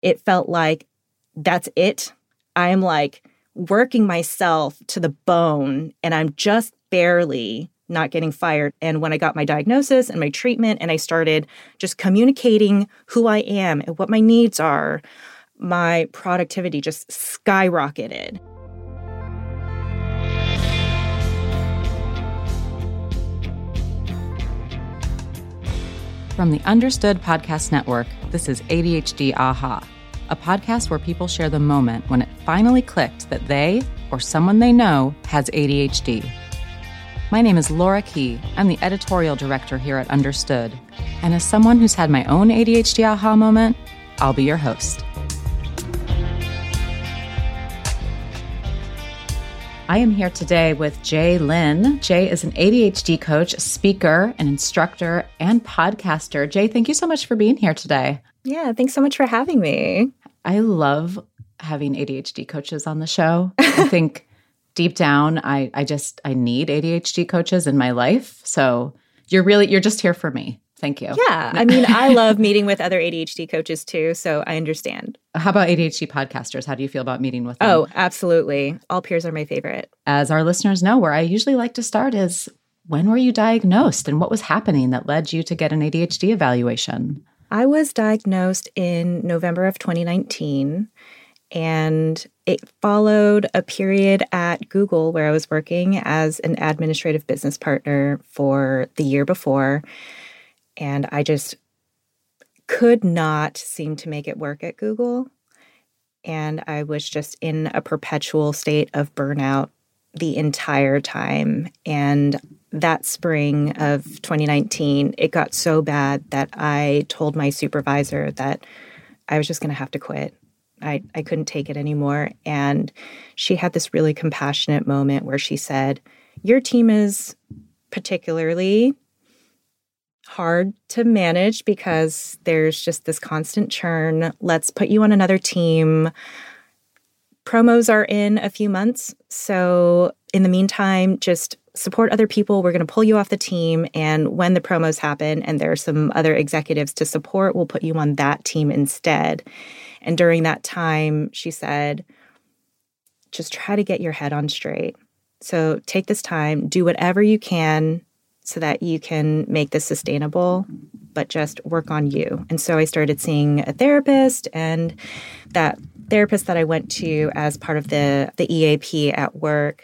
it felt like that's it. I am like working myself to the bone, and I'm just barely not getting fired. And when I got my diagnosis and my treatment, and I started just communicating who I am and what my needs are, my productivity just skyrocketed. From the Understood Podcast Network, this is ADHD Aha, a podcast where people share the moment when it finally clicked that they or someone they know has ADHD. My name is Laura Key. I'm the editorial director here at Understood. And as someone who's had my own ADHD aha moment, I'll be your host. I am here today with Jay Lin. Jay is an ADHD coach, speaker, an instructor, and podcaster. Jay, thank you so much for being here today. Yeah, thanks so much for having me. I love having ADHD coaches on the show. I think deep down, I need ADHD coaches in my life. So you're just here for me. Thank you. Yeah. I mean, I love meeting with other ADHD coaches too, so I understand. How about ADHD podcasters? How do you feel about meeting with them? Oh, absolutely. All peers are my favorite. As our listeners know, where I usually like to start is, when were you diagnosed and what was happening that led you to get an ADHD evaluation? I was diagnosed in November of 2019, and it followed a period at Google where I was working as an administrative business partner for the year before. And I just could not seem to make it work at Google. And I was just in a perpetual state of burnout the entire time. And that spring of 2019, it got so bad that I told my supervisor that I was just going to have to quit. I couldn't take it anymore. And she had this really compassionate moment where she said, "Your team is particularly hard to manage because there's just this constant churn. Let's put you on another team. Promos are in a few months. So in the meantime, just support other people. We're going to pull you off the team. And when the promos happen and there are some other executives to support, we'll put you on that team instead." And during that time, she said, just try to get your head on straight. So take this time, do whatever you can so that you can make this sustainable, but just work on you. And so I started seeing a therapist, and that therapist that I went to as part of the EAP at work,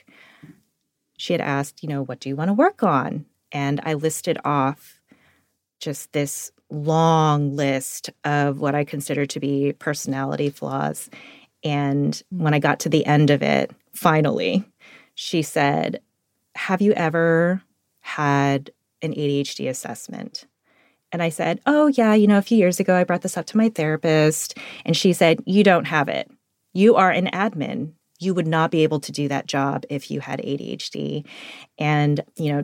she had asked, what do you want to work on? And I listed off just this long list of what I consider to be personality flaws. And when I got to the end of it, finally, she said, "Have you ever had an ADHD assessment?" And I said, "Oh, yeah, a few years ago, I brought this up to my therapist." And she said, "You don't have it. You are an admin. You would not be able to do that job if you had ADHD." And,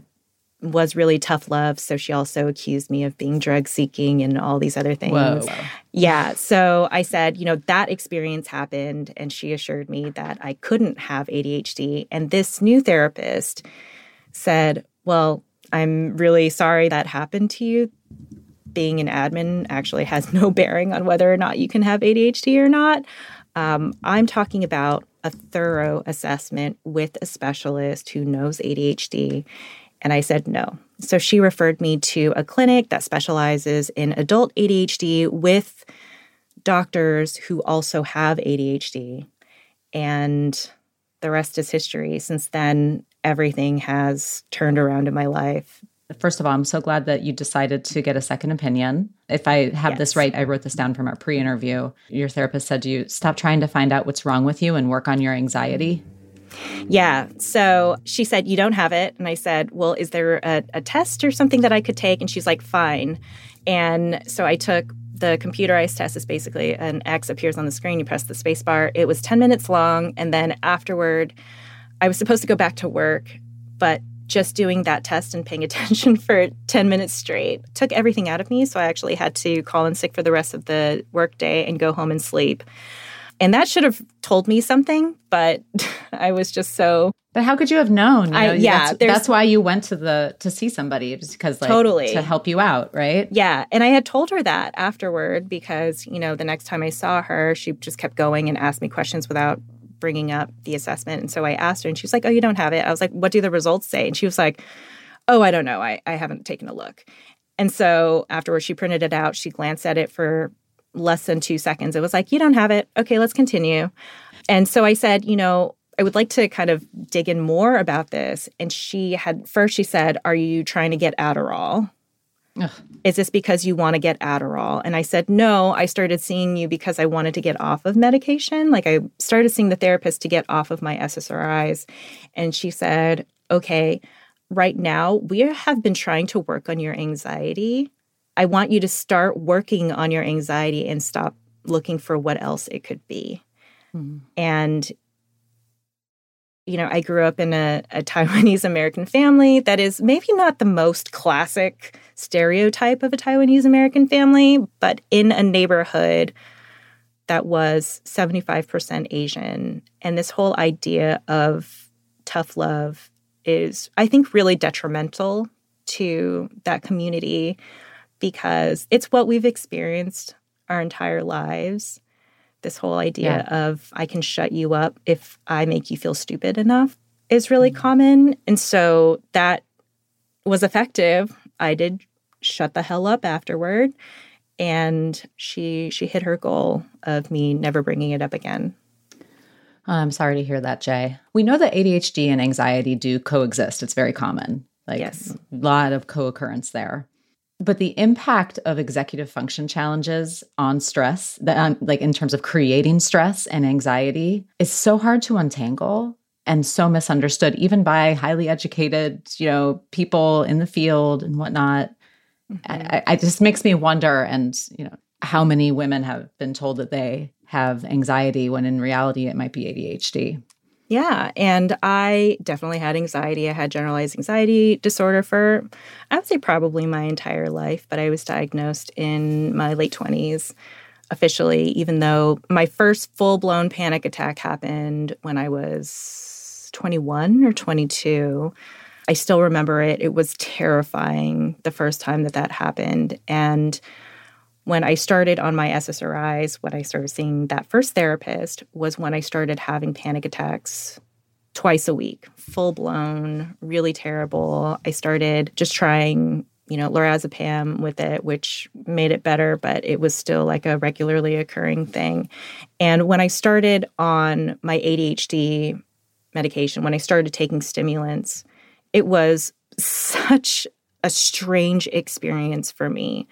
was really tough love. So she also accused me of being drug seeking and all these other things. Whoa. Yeah. So I said, that experience happened. And she assured me that I couldn't have ADHD. And this new therapist said, "Well, I'm really sorry that happened to you. Being an admin actually has no bearing on whether or not you can have ADHD or not. I'm talking about a thorough assessment with a specialist who knows ADHD." And I said no. So she referred me to a clinic that specializes in adult ADHD with doctors who also have ADHD. And the rest is history. Since then, everything has turned around in my life. First of all, I'm so glad that you decided to get a second opinion. If I have this right, I wrote this down from our pre-interview. Your therapist said to you, stop trying to find out what's wrong with you and work on your anxiety. Yeah. So she said, "You don't have it." And I said, "Well, is there a test or something that I could take?" And she's like, "Fine." And so I took the computerized test. Is basically an X appears on the screen. You press the space bar. It was 10 minutes long. And then afterward, I was supposed to go back to work, but just doing that test and paying attention for 10 minutes straight took everything out of me. So I actually had to call in sick for the rest of the workday and go home and sleep. And that should have told me something, but I was just so... But how could you have known? That's why you went to see somebody, just because totally to help you out, right? Yeah. And I had told her that afterward because, the next time I saw her, she just kept going and asked me questions without bringing up the assessment. And so I asked her and she was like, oh, you don't have it. I was like, what do the results say? And she was like, oh, I don't know. I haven't taken a look. And so afterwards, she printed it out. She glanced at it for less than 2 seconds. It was like, you don't have it. Okay, let's continue. And so I said, I would like to kind of dig in more about this. And she said, are you trying to get Adderall? Ugh. Is this because you want to get Adderall? And I said, no, I started seeing you because I wanted to get off of medication. Like I started seeing the therapist to get off of my SSRIs. And she said, okay, right now we have been trying to work on your anxiety. I want you to start working on your anxiety and stop looking for what else it could be. Mm-hmm. And I grew up in a Taiwanese American family that is maybe not the most classic stereotype of a Taiwanese American family, but in a neighborhood that was 75% Asian. And this whole idea of tough love is, I think, really detrimental to that community because it's what we've experienced our entire lives. This whole idea of I can shut you up if I make you feel stupid enough is really common. And so that was effective. I did shut the hell up afterward. And she hit her goal of me never bringing it up again. I'm sorry to hear that, Jay. We know that ADHD and anxiety do coexist. It's very common. Yes. A lot of co-occurrence there. But the impact of executive function challenges on stress, in terms of creating stress and anxiety, is so hard to untangle and so misunderstood, even by highly educated, people in the field and whatnot. Mm-hmm. I just makes me wonder, and how many women have been told that they have anxiety when in reality it might be ADHD. Yeah, and I definitely had anxiety. I had generalized anxiety disorder for, I would say, probably my entire life, but I was diagnosed in my late 20s officially, even though my first full-blown panic attack happened when I was 21 or 22. I still remember it. It was terrifying the first time that happened. And when I started on my SSRIs, when I started seeing that first therapist was when I started having panic attacks twice a week, full-blown, really terrible. I started just trying, lorazepam with it, which made it better, but it was still like a regularly occurring thing. And when I started on my ADHD medication, when I started taking stimulants, it was such a strange experience for me,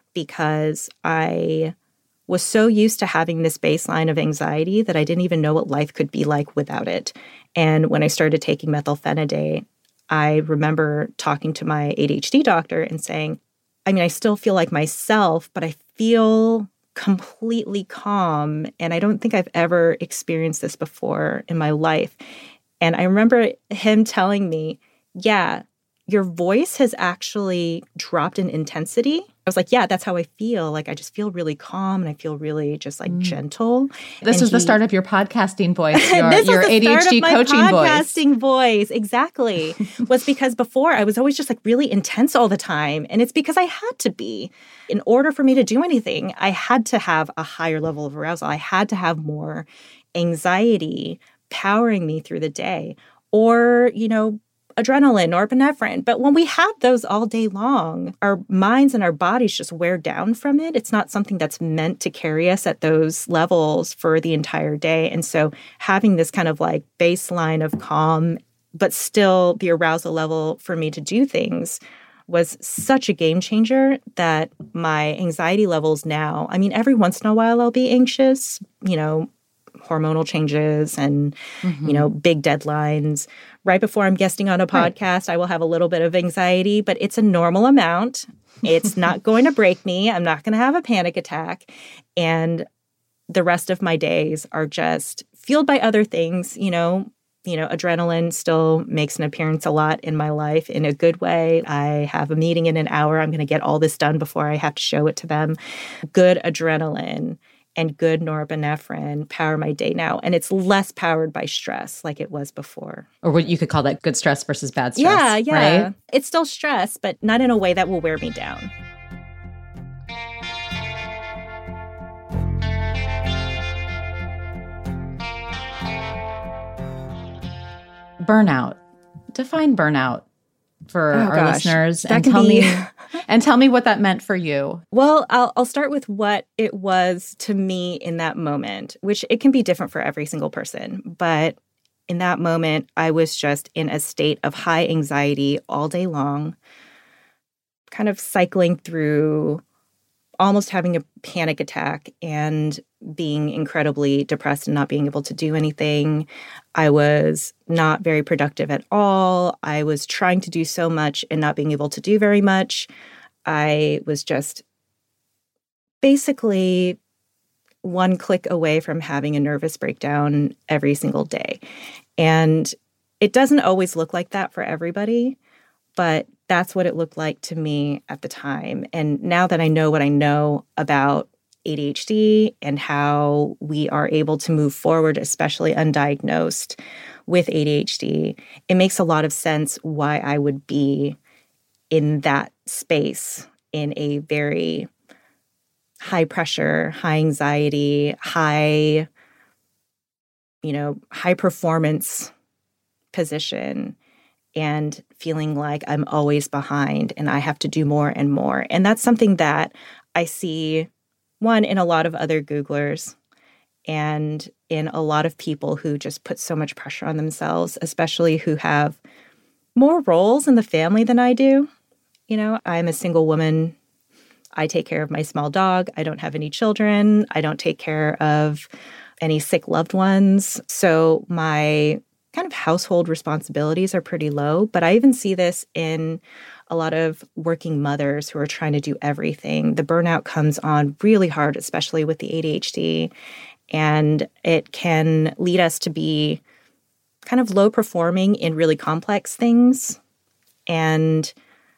because I was so used to having this baseline of anxiety that I didn't even know what life could be like without it. And when I started taking methylphenidate, I remember talking to my ADHD doctor and saying, I still feel like myself, but I feel completely calm. And I don't think I've ever experienced this before in my life. And I remember him telling me, yeah, your voice has actually dropped in intensity. I was like, yeah, that's how I feel. Like, I just feel really calm and I feel really just gentle. This is the start of your podcasting voice, your ADHD coaching voice. Podcasting voice, exactly. Was because before I was always just really intense all the time. And it's because I had to be. In order for me to do anything, I had to have a higher level of arousal. I had to have more anxiety powering me through the day. Or, adrenaline or epinephrine. But when we have those all day long, our minds and our bodies just wear down from it. It's not something that's meant to carry us at those levels for the entire day. And so having this kind of baseline of calm, but still the arousal level for me to do things was such a game changer that my anxiety levels now, every once in a while I'll be anxious, hormonal changes and, big deadlines. Right before I'm guesting on a podcast, I will have a little bit of anxiety, but it's a normal amount. It's not going to break me. I'm not going to have a panic attack. And the rest of my days are just fueled by other things. Adrenaline still makes an appearance a lot in my life in a good way. I have a meeting in an hour. I'm going to get all this done before I have to show it to them. Good adrenaline and good norepinephrine power my day now. And it's less powered by stress like it was before. Or what you could call that good stress versus bad stress. Yeah. Right? It's still stress, but not in a way that will wear me down. Burnout. Define burnout for our listeners and tell me what that meant for you. Well, I'll start with what it was to me in that moment, which it can be different for every single person. But in that moment, I was just in a state of high anxiety all day long, kind of cycling through almost having a panic attack and being incredibly depressed and not being able to do anything. I was not very productive at all. I was trying to do so much and not being able to do very much. I was just basically one click away from having a nervous breakdown every single day. And it doesn't always look like that for everybody, but that's what it looked like to me at the time. And now that I know what I know about ADHD and how we are able to move forward, especially undiagnosed with ADHD, it makes a lot of sense why I would be in that space in a very high pressure, high anxiety, high performance position, and feeling like I'm always behind and I have to do more and more. And that's something that I see, one, in a lot of other Googlers and in a lot of people who just put so much pressure on themselves, especially who have more roles in the family than I do. I'm a single woman. I take care of my small dog. I don't have any children. I don't take care of any sick loved ones. So my kind of household responsibilities are pretty low. But I even see this in a lot of working mothers who are trying to do everything. The burnout comes on really hard, especially with the ADHD. And it can lead us to be kind of low performing in really complex things and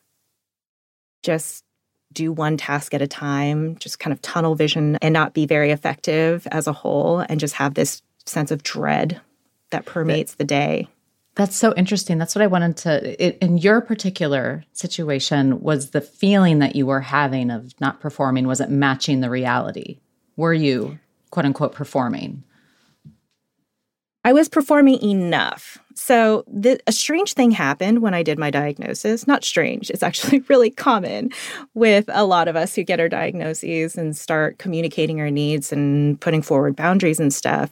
just do one task at a time, just kind of tunnel vision and not be very effective as a whole, and just have this sense of dread that permeates the day. That's so interesting. That's what I wanted to, in your particular situation, was the feeling that you were having of not performing, was it matching the reality? Were you, quote unquote, performing? I was performing enough. So a strange thing happened when I did my diagnosis. Not strange, it's actually really common with a lot of us who get our diagnoses and start communicating our needs and putting forward boundaries and stuff.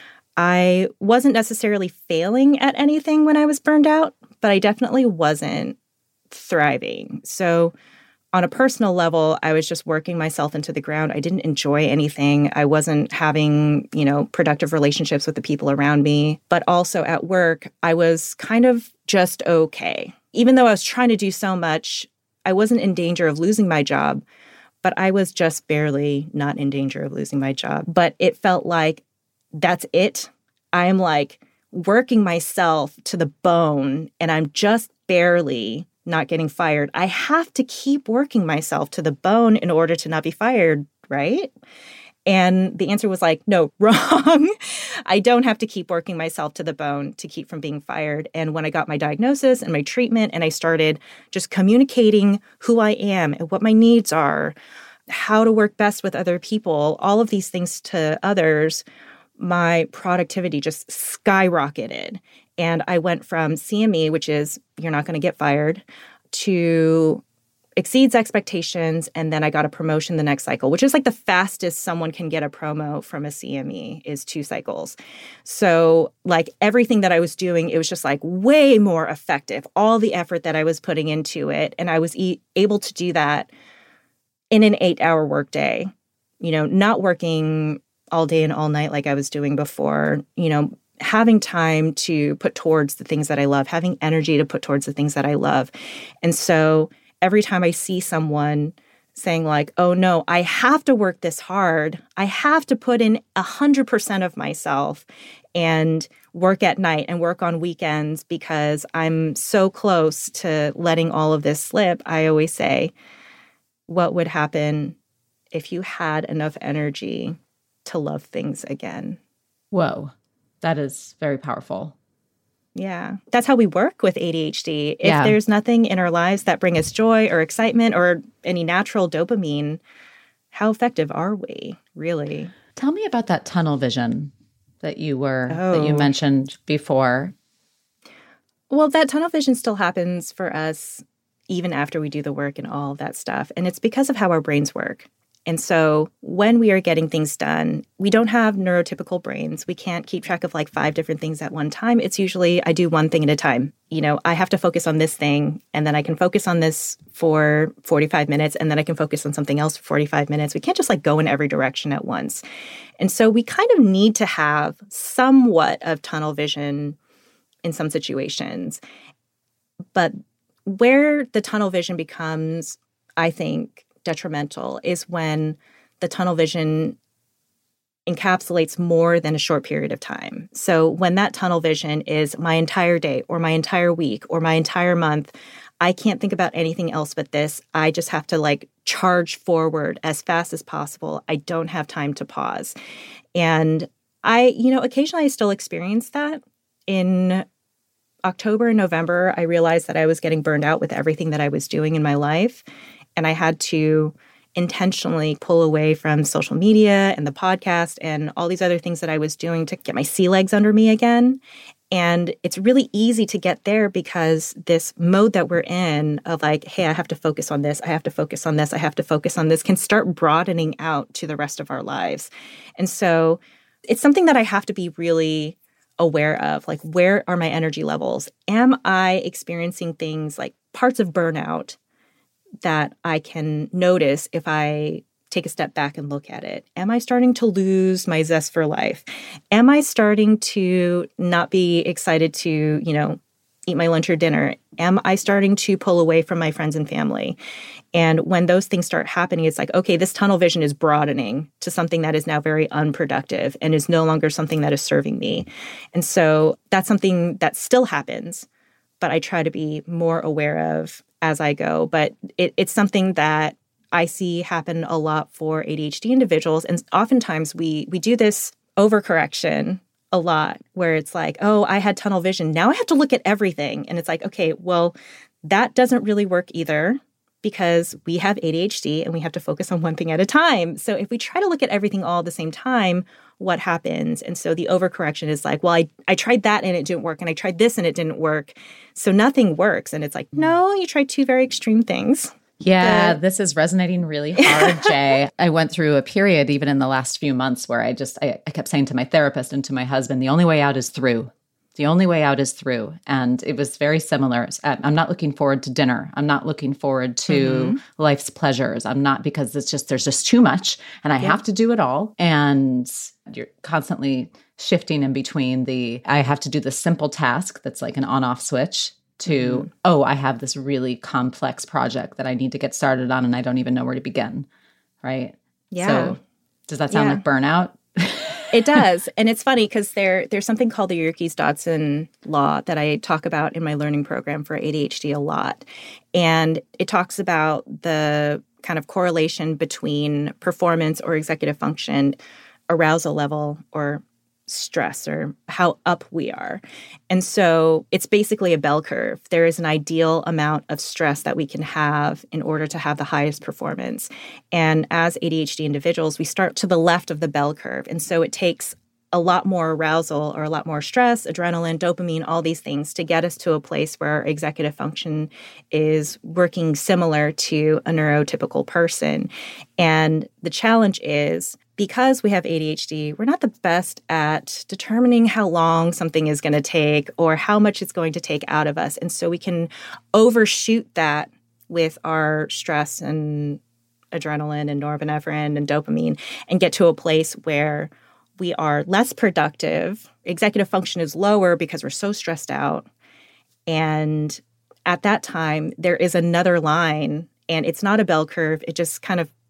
I wasn't necessarily failing at anything when I was burned out, but I definitely wasn't thriving. So on a personal level, I was just working myself into the ground. I didn't enjoy anything. I wasn't having, productive relationships with the people around me. But also at work, I was kind of just okay. Even though I was trying to do so much, I wasn't in danger of losing my job, but I was just barely not in danger of losing my job. But it felt like that's it. I'm like working myself to the bone and I'm just barely not getting fired. I have to keep working myself to the bone in order to not be fired, right? And the answer was like, no, wrong. I don't have to keep working myself to the bone to keep from being fired. And when I got my diagnosis and my treatment and I started just communicating who I am and what my needs are, how to work best with other people, all of these things to others, my productivity just skyrocketed. And I went from CME, which is you're not going to get fired, to exceeds expectations. And then I got a promotion the next cycle, which is like the fastest someone can get a promo from a CME is 2 cycles. So like everything that I was doing, it was just like way more effective, all the effort that I was putting into it. And I was able to do that in an 8-hour workday, not working all day and all night like I was doing before, having time to put towards the things that I love, having energy to put towards the things that I love. And so every time I see someone saying like, oh no, I have to work this hard, I have to put in 100% of myself and work at night and work on weekends because I'm so close to letting all of this slip, I always say, what would happen if you had enough energy to love things again. Whoa, that is very powerful. Yeah. That's how we work with ADHD. If there's nothing in our lives that bring us joy or excitement or any natural dopamine, how effective are we, really? Tell me about that tunnel vision that you mentioned before. Well, that tunnel vision still happens for us even after we do the work and all of that stuff. And it's because of how our brains work. And so when we are getting things done, we don't have neurotypical brains. We can't keep track of like 5 different things at one time. It's usually I do one thing at a time. I have to focus on this thing, and then I can focus on this for 45 minutes, and then I can focus on something else for 45 minutes. We can't just like go in every direction at once. And so we kind of need to have somewhat of tunnel vision in some situations. But where the tunnel vision becomes, I think, detrimental is when the tunnel vision encapsulates more than a short period of time. So when that tunnel vision is my entire day or my entire week or my entire month, I can't think about anything else but this. I just have to like charge forward as fast as possible. I don't have time to pause. And occasionally I still experience that. In October and November, I realized that I was getting burned out with everything that I was doing in my life. And I had to intentionally pull away from social media and the podcast and all these other things that I was doing to get my sea legs under me again. And it's really easy to get there because this mode that we're in of like, hey, I have to focus on this, I have to focus on this, I have to focus on this can start broadening out to the rest of our lives. And so it's something that I have to be really aware of, like, where are my energy levels? Am I experiencing things like parts of burnout that I can notice if I take a step back and look at it? Am I starting to lose my zest for life? Am I starting to not be excited to, eat my lunch or dinner? Am I starting to pull away from my friends and family? And when those things start happening, it's like, okay, this tunnel vision is broadening to something that is now very unproductive and is no longer something that is serving me. And so that's something that still happens, but I try to be more aware of as I go. But it's something that I see happen a lot for ADHD individuals. And oftentimes we do this overcorrection a lot where it's like, oh, I had tunnel vision. Now I have to look at everything. And it's like, okay, well, that doesn't really work either because we have ADHD and we have to focus on one thing at a time. So if we try to look at everything all at the same time, what happens? And so the overcorrection is like, well, I tried that and it didn't work. And I tried this and it didn't work. So nothing works. And it's like, no, you tried 2 very extreme things. Yeah, this is resonating really hard, Jay. I went through a period even in the last few months where I kept saying to my therapist and to my husband, the only way out is through. The only way out is through. And it was very similar. I'm not looking forward to dinner. I'm not looking forward to life's pleasures. I'm not, because there's just too much and I have to do it all. And you're constantly shifting in between I have to do the simple task that's like an on-off switch to, I have this really complex project that I need to get started on and I don't even know where to begin, right? Yeah. So does that sound like burnout? It does. And it's funny because there's something called the Yerkes-Dodson law that I talk about in my learning program for ADHD a lot. And it talks about the kind of correlation between performance or executive function, arousal level, or stress, or how up we are. And so it's basically a bell curve. There is an ideal amount of stress that we can have in order to have the highest performance. And as ADHD individuals, we start to the left of the bell curve. And so it takes a lot more arousal or a lot more stress, adrenaline, dopamine, all these things to get us to a place where our executive function is working similar to a neurotypical person. And the challenge is, because we have ADHD, we're not the best at determining how long something is going to take or how much it's going to take out of us. And so we can overshoot that with our stress and adrenaline and norepinephrine and dopamine and get to a place where we are less productive. Executive function is lower because we're so stressed out. And at that time, there is another line, and it's not a bell curve. It just kind of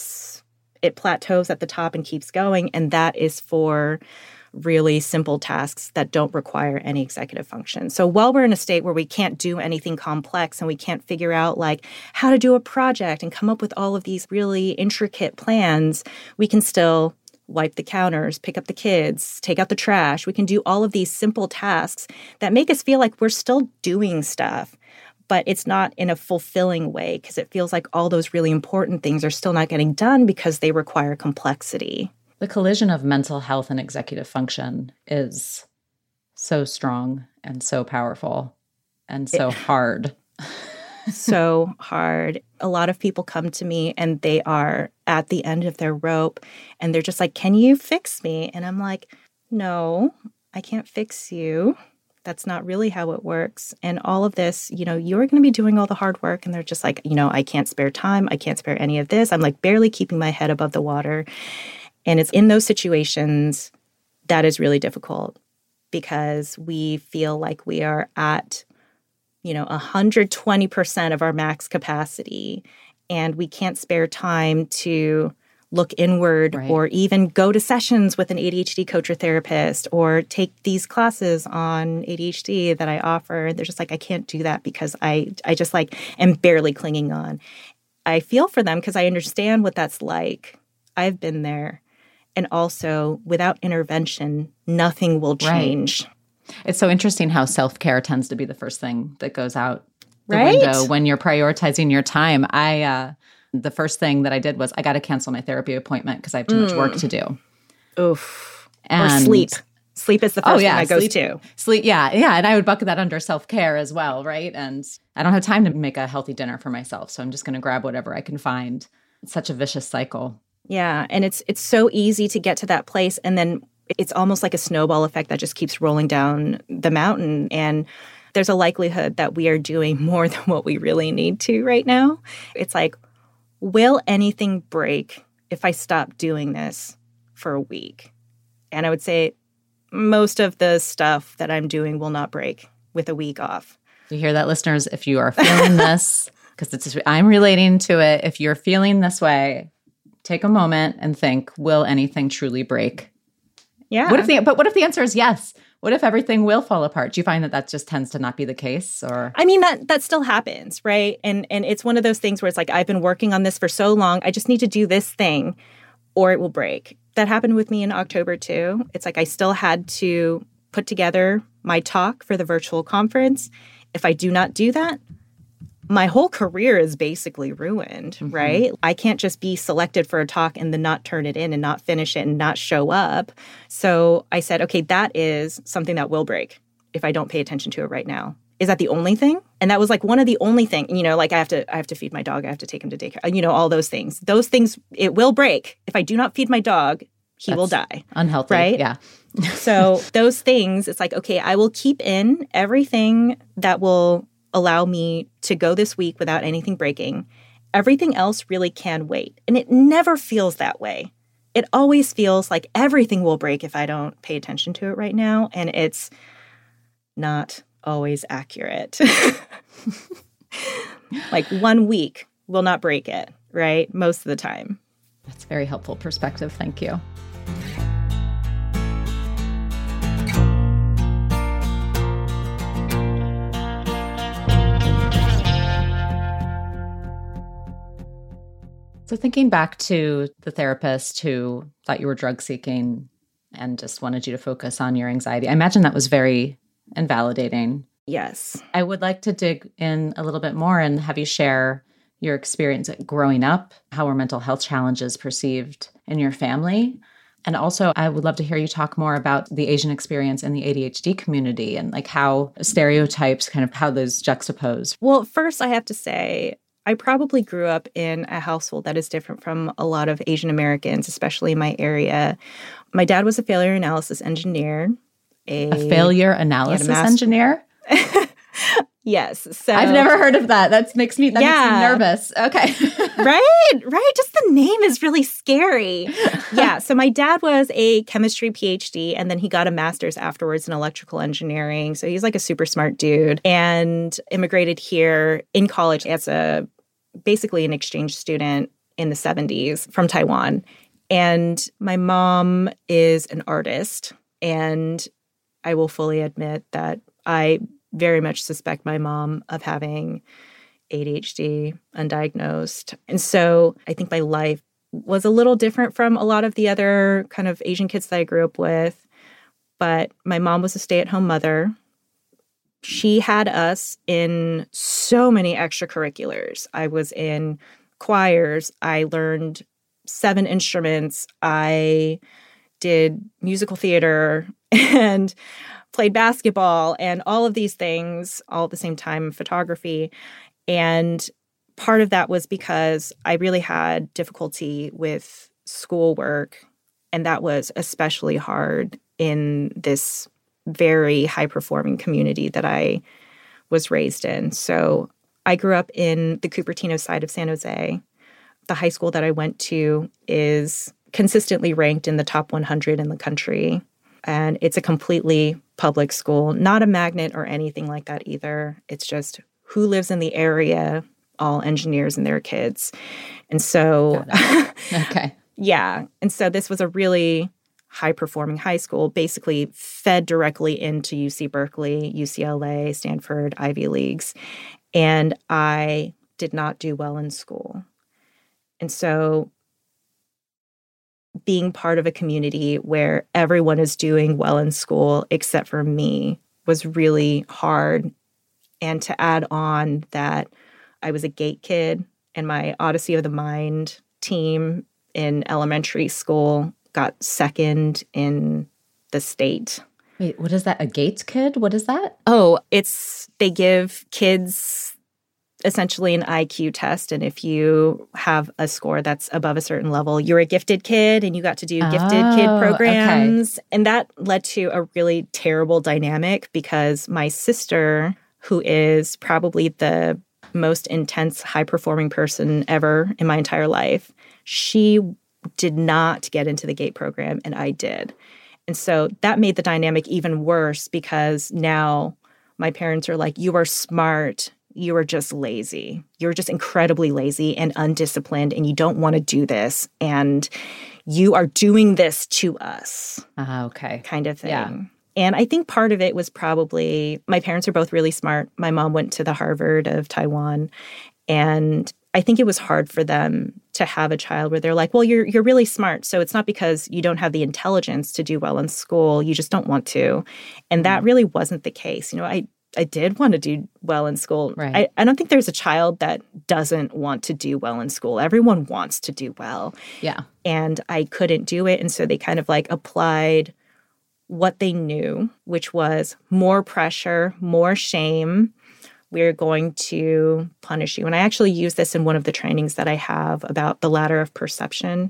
it plateaus at the top and keeps going. And that is for really simple tasks that don't require any executive function. So while we're in a state where we can't do anything complex and we can't figure out like how to do a project and come up with all of these really intricate plans, we can still wipe the counters, pick up the kids, take out the trash. We can do all of these simple tasks that make us feel like we're still doing stuff, but it's not in a fulfilling way because it feels like all those really important things are still not getting done because they require complexity. The collision of mental health and executive function is so strong and so powerful and so hard. So hard. A lot of people come to me and they are at the end of their rope and they're just like, can you fix me? And I'm like, no, I can't fix you. That's not really how it works. And all of this, you're going to be doing all the hard work. And they're just like, I can't spare time. I can't spare any of this. I'm like barely keeping my head above the water. And it's in those situations that is really difficult because we feel like we are at 120% of our max capacity, and we can't spare time to look inward or even go to sessions with an ADHD coach or therapist or take these classes on ADHD that I offer. And they're just like, I can't do that because I just am barely clinging on. I feel for them because I understand what that's like. I've been there. And also, without intervention, nothing will change. Right. It's so interesting how self-care tends to be the first thing that goes out the window when you're prioritizing your time. The first thing that I did was I got to cancel my therapy appointment because I have too much work to do. Oof. Or sleep. Sleep is the first thing that goes to. Sleep, yeah. And I would bucket that under self-care as well, right? And I don't have time to make a healthy dinner for myself, so I'm just going to grab whatever I can find. It's such a vicious cycle. Yeah, and it's so easy to get to that place, and then it's almost like a snowball effect that just keeps rolling down the mountain. And there's a likelihood that we are doing more than what we really need to right now. It's like, will anything break if I stop doing this for a week? And I would say most of the stuff that I'm doing will not break with a week off. You hear that, listeners? If you are feeling this, because I'm relating to it, if you're feeling this way, take a moment and think, will anything truly break? Yeah. What if the answer is yes? What if everything will fall apart? Do you find that just tends to not be the case? Or I mean, that still happens, right? And it's one of those things where it's like, I've been working on this for so long. I just need to do this thing or it will break. That happened with me in October too. It's like I still had to put together my talk for the virtual conference. If I do not do that, my whole career is basically ruined, right? I can't just be selected for a talk and then not turn it in and not finish it and not show up. So I said, okay, that is something that will break if I don't pay attention to it right now. Is that the only thing? And that was like one of the only things, I have to feed my dog. I have to take him to daycare, all those things. Those things, it will break. If I do not feed my dog, he will die. Unhealthy, right? Yeah. So those things, it's like, okay, I will keep in everything that will allow me to go this week without anything breaking. Everything else really can wait. And it never feels that way. It always feels like everything will break if I don't pay attention to it right now. And it's not always accurate. Like 1 week will not break it, right? Most of the time. That's a very helpful perspective. Thank you. So thinking back to the therapist who thought you were drug seeking and just wanted you to focus on your anxiety, I imagine that was very invalidating. Yes. I would like to dig in a little bit more and have you share your experience growing up. How were mental health challenges perceived in your family? And also, I would love to hear you talk more about the Asian experience in the ADHD community and like how stereotypes, kind of how those juxtapose. Well, first I have to say, I probably grew up in a household that is different from a lot of Asian Americans, especially in my area. My dad was a failure analysis engineer. A failure analysis engineer? Yes. So I've never heard of that. That makes me nervous. Okay. Right. Just the name is really scary. Yeah. So my dad was a chemistry PhD, and then he got a master's afterwards in electrical engineering. So he's like a super smart dude and immigrated here in college as basically an exchange student in the 70s from Taiwan. And my mom is an artist, and I will fully admit that I very much suspect my mom of having ADHD undiagnosed. And so I think my life was a little different from a lot of the other kind of Asian kids that I grew up with. But my mom was a stay-at-home mother. She had us in so many extracurriculars. I was in choirs. I learned 7 instruments. I did musical theater and played basketball and all of these things all at the same time, photography. And part of that was because I really had difficulty with schoolwork. And that was especially hard in this very high-performing community that I was raised in. So I grew up in the Cupertino side of San Jose. The high school that I went to is consistently ranked in the top 100 in the country. And it's a completely public school, not a magnet or anything like that either. It's just who lives in the area, all engineers and their kids. And so, okay. Yeah. And so this was a really high-performing high school, basically fed directly into UC Berkeley, UCLA, Stanford, Ivy Leagues. And I did not do well in school. And so being part of a community where everyone is doing well in school except for me was really hard. And to add on that I was a gate kid, and my Odyssey of the Mind team in elementary school got second in the state. Wait, what is that? A Gates kid? What is that? Oh, they give kids essentially an IQ test. And if you have a score that's above a certain level, you're a gifted kid and you got to do gifted kid programs. Okay. And that led to a really terrible dynamic because my sister, who is probably the most intense, high-performing person ever in my entire life, she did not get into the GATE program, and I did. And so that made the dynamic even worse because now my parents are like, you are smart, you are just lazy. You're just incredibly lazy and undisciplined, and you don't want to do this, and you are doing this to us. Okay. Kind of thing. Yeah. And I think part of it was probably, my parents are both really smart. My mom went to the Harvard of Taiwan, and I think it was hard for them to have a child where they're like, well, you're really smart. So it's not because you don't have the intelligence to do well in school. You just don't want to. And that really wasn't the case. You know, I did want to do well in school. Right. I don't think there's a child that doesn't want to do well in school. Everyone wants to do well. Yeah. And I couldn't do it. And so they kind of like applied what they knew, which was more pressure, more shame. We're going to punish you. And I actually use this in one of the trainings that I have about the ladder of perception,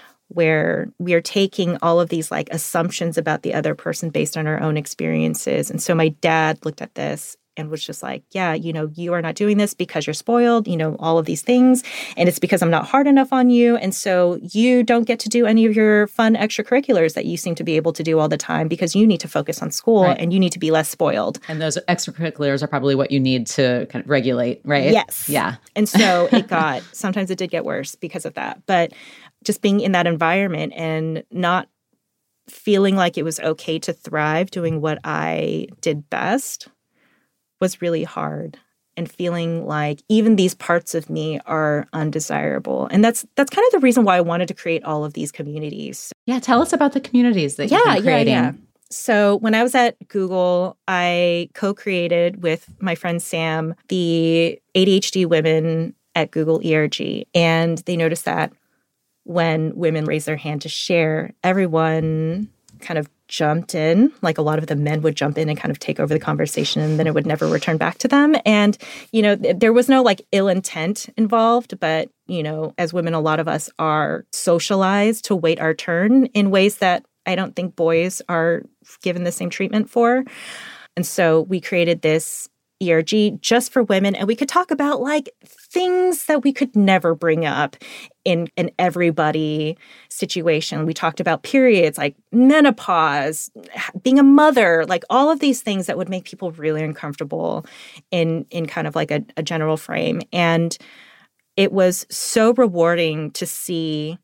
where we are taking all of these like assumptions about the other person based on our own experiences. And so my dad looked at this and was just like, yeah, you know, you are not doing this because you're spoiled, you know, all of these things. And it's because I'm not hard enough on you. And so you don't get to do any of your fun extracurriculars that you seem to be able to do all the time because you need to focus on school and you need to be less spoiled. And those extracurriculars are probably what you need to kind of regulate, right? Yes. Yeah. And so sometimes it did get worse because of that. But just being in that environment and not feeling like it was okay to thrive doing what I did best was really hard, and feeling like even these parts of me are undesirable. And that's kind of the reason why I wanted to create all of these communities. Yeah, tell us about the communities that you've been creating. Yeah. So when I was at Google, I co-created with my friend Sam the ADHD Women at Google ERG. And they noticed that when women raised their hand to share, everyone kind of jumped in. Like a lot of the men would jump in and kind of take over the conversation, and then it would never return back to them. And, you know, there was no like ill intent involved, but, you know, as women, a lot of us are socialized to wait our turn in ways that I don't think boys are given the same treatment for. And so we created this ERG just for women, and we could talk about like things that we could never bring up in an everybody situation. We talked about periods, like menopause, being a mother, like all of these things that would make people really uncomfortable in kind of like a general frame. And it was so rewarding to see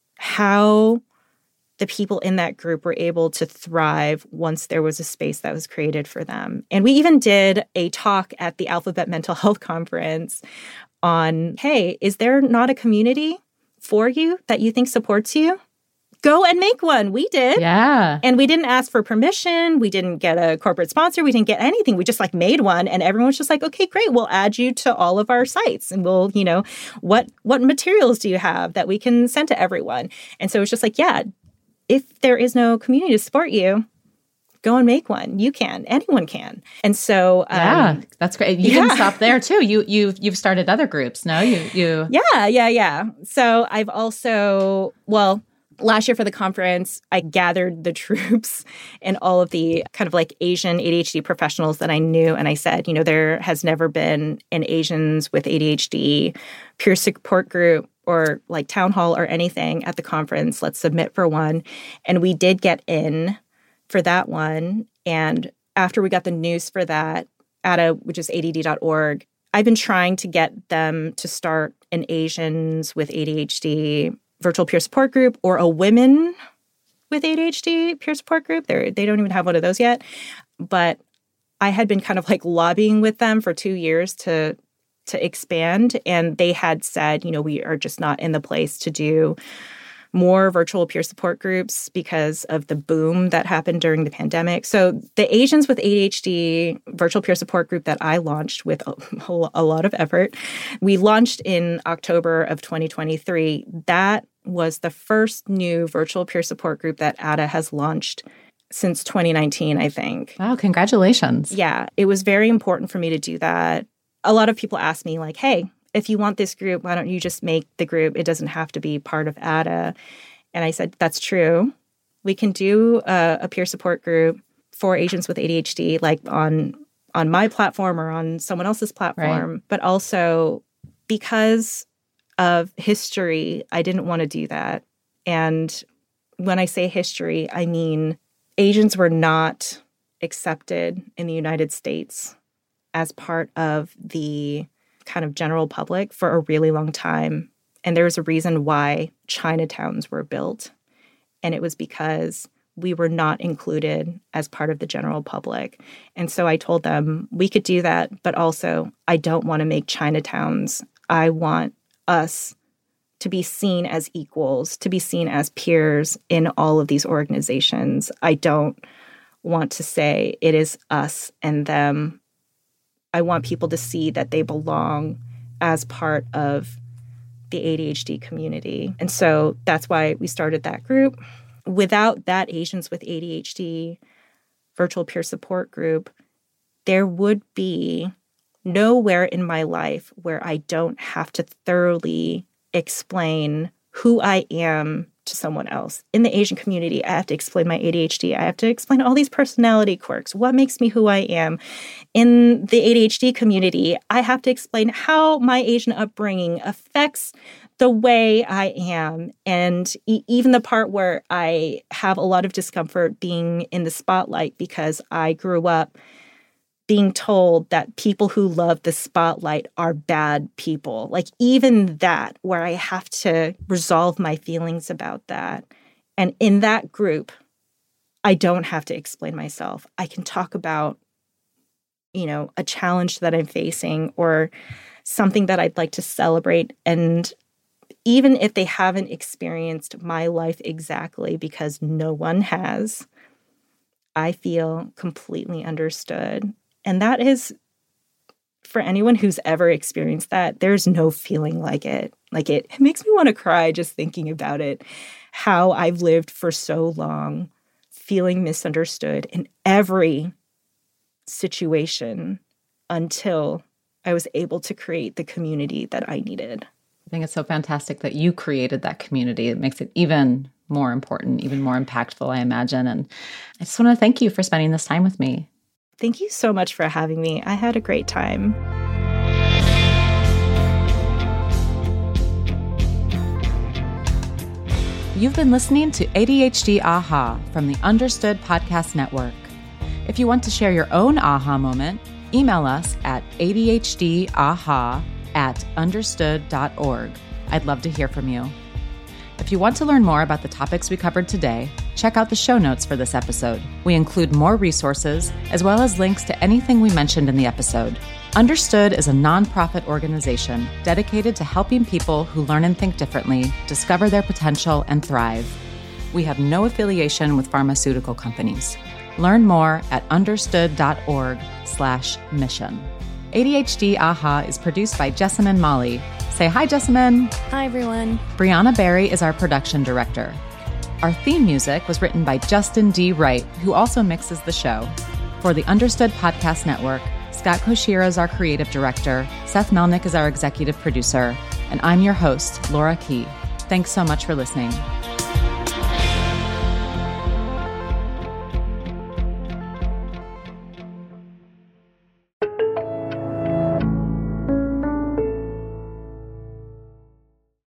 how the people in that group were able to thrive once there was a space that was created for them. And we even did a talk at the Alphabet Mental Health Conference on, hey, is there not a community for you that you think supports you, go and make one. We did. Yeah. And we didn't ask for permission. We didn't get a corporate sponsor. We didn't get anything. We just like made one. And everyone was just like, okay, great. We'll add you to all of our sites. And we'll, what materials do you have that we can send to everyone? And so it's just like, yeah, if there is no community to support you, go and make one. You can. Anyone can. And so that's great. You didn't stop there too. You've started other groups. No, you. Yeah. So I've also, last year for the conference, I gathered the troops and all of the kind of like Asian ADHD professionals that I knew. And I said, there has never been an Asians with ADHD peer support group or like town hall or anything at the conference. Let's submit for one. And we did get in for that one. And after we got the news for that, ADA, which is ADD.org, I've been trying to get them to start an Asians with ADHD virtual peer support group or a women with ADHD peer support group. They don't even have one of those yet. But I had been kind of like lobbying with them for 2 years to expand. And they had said, we are just not in the place to do more virtual peer support groups because of the boom that happened during the pandemic. So the Asians with ADHD virtual peer support group that I launched with a lot of effort, we launched in October of 2023. That was the first new virtual peer support group that ADA has launched since 2019, I think. Wow, congratulations. Yeah, it was very important for me to do that. A lot of people ask me like, hey, if you want this group, why don't you just make the group? It doesn't have to be part of ADA. And I said, that's true. We can do a peer support group for Asians with ADHD, like on my platform or on someone else's platform. Right. But also because of history, I didn't want to do that. And when I say history, I mean Asians were not accepted in the United States as part of the kind of general public for a really long time. And there was a reason why Chinatowns were built. And it was because we were not included as part of the general public. And so I told them we could do that, but also I don't want to make Chinatowns. I want us to be seen as equals, to be seen as peers in all of these organizations. I don't want to say it is us and them. I want people to see that they belong as part of the ADHD community. And so that's why we started that group. Without that Asians with ADHD virtual peer support group, there would be nowhere in my life where I don't have to thoroughly explain who I am to someone else. In the Asian community, I have to explain my ADHD. I have to explain all these personality quirks, what makes me who I am. In the ADHD community, I have to explain how my Asian upbringing affects the way I am. And even the part where I have a lot of discomfort being in the spotlight because I grew up being told that people who love the spotlight are bad people. Like even that, where I have to resolve my feelings about that. And in that group, I don't have to explain myself. I can talk about, a challenge that I'm facing or something that I'd like to celebrate. And even if they haven't experienced my life exactly, because no one has, I feel completely understood. And that is, for anyone who's ever experienced that, there's no feeling like it. Like it makes me want to cry just thinking about it, how I've lived for so long, feeling misunderstood in every situation until I was able to create the community that I needed. I think it's so fantastic that you created that community. It makes it even more important, even more impactful, I imagine. And I just want to thank you for spending this time with me. Thank you so much for having me. I had a great time. You've been listening to ADHD Aha from the Understood Podcast Network. If you want to share your own aha moment, email us at adhdaha@understood.org. I'd love to hear from you. If you want to learn more about the topics we covered today, check out the show notes for this episode. We include more resources, as well as links to anything we mentioned in the episode. Understood is a nonprofit organization dedicated to helping people who learn and think differently discover their potential and thrive. We have no affiliation with pharmaceutical companies. Learn more at understood.org/mission. ADHD AHA is produced by Jessamine Molly. Say hi, Jessamine. Hi, everyone. Brianna Barry is our production director. Our theme music was written by Justin D. Wright, who also mixes the show. For the Understood Podcast Network, Scott Koshira is our creative director, Seth Melnick is our executive producer, and I'm your host, Laura Key. Thanks so much for listening.